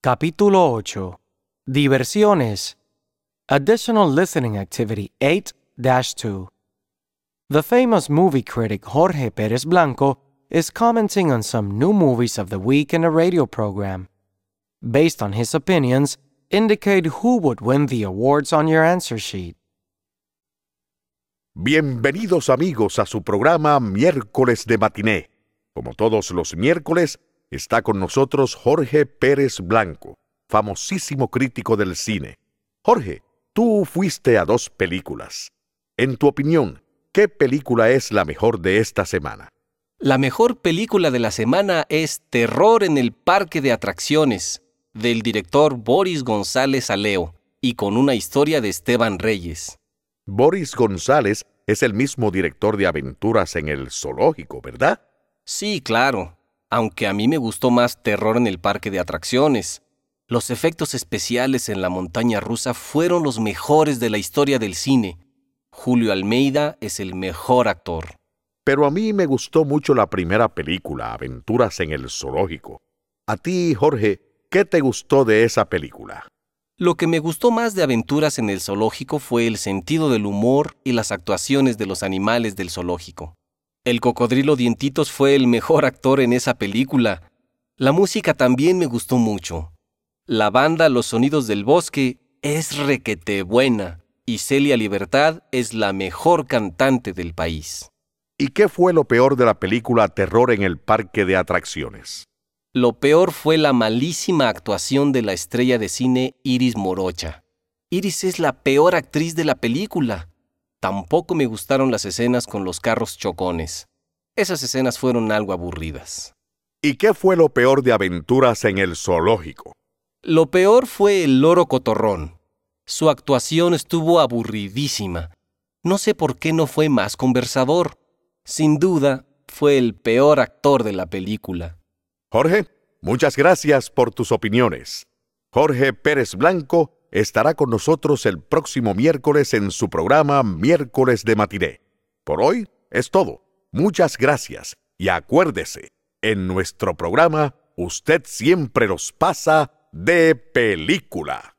Capítulo 8. Diversiones. Additional Listening Activity 8-2. The famous movie critic Jorge Pérez Blanco is commenting on some new movies of the week in a radio program. Based on his opinions, indicate who would win the awards on your answer sheet. Bienvenidos amigos a su programa Miércoles de Matiné. Como todos los miércoles, está con nosotros Jorge Pérez Blanco, famosísimo crítico del cine. Jorge, tú fuiste a 2 películas. En tu opinión, ¿qué película es la mejor de esta semana? La mejor película de la semana es Terror en el Parque de Atracciones, del director Boris González Aleo, y con una historia de Esteban Reyes. Boris González es el mismo director de Aventuras en el Zoológico, ¿verdad? Sí, claro, aunque a mí me gustó más Terror en el Parque de Atracciones. Los efectos especiales en la montaña rusa fueron los mejores de la historia del cine. Julio Almeida es el mejor actor. Pero a mí me gustó mucho la primera película, Aventuras en el Zoológico. A ti, Jorge, ¿qué te gustó de esa película? Lo que me gustó más de Aventuras en el Zoológico fue el sentido del humor y las actuaciones de los animales del zoológico. El cocodrilo Dientitos fue el mejor actor en esa película. La música también me gustó mucho. La banda Los Sonidos del Bosque es requete buena y Celia Libertad es la mejor cantante del país. ¿Y qué fue lo peor de la película Terror en el Parque de Atracciones? Lo peor fue la malísima actuación de la estrella de cine Iris Morocha. Iris es la peor actriz de la película. Tampoco me gustaron las escenas con los carros chocones. Esas escenas fueron algo aburridas. ¿Y qué fue lo peor de Aventuras en el Zoológico? Lo peor fue el loro cotorrón. Su actuación estuvo aburridísima. No sé por qué no fue más conversador. Sin duda, fue el peor actor de la película. Jorge, muchas gracias por tus opiniones. Jorge Pérez Blanco estará con nosotros el próximo miércoles en su programa Miércoles de Matiné. Por hoy es todo. Muchas gracias y acuérdese, en nuestro programa usted siempre nos pasa de película.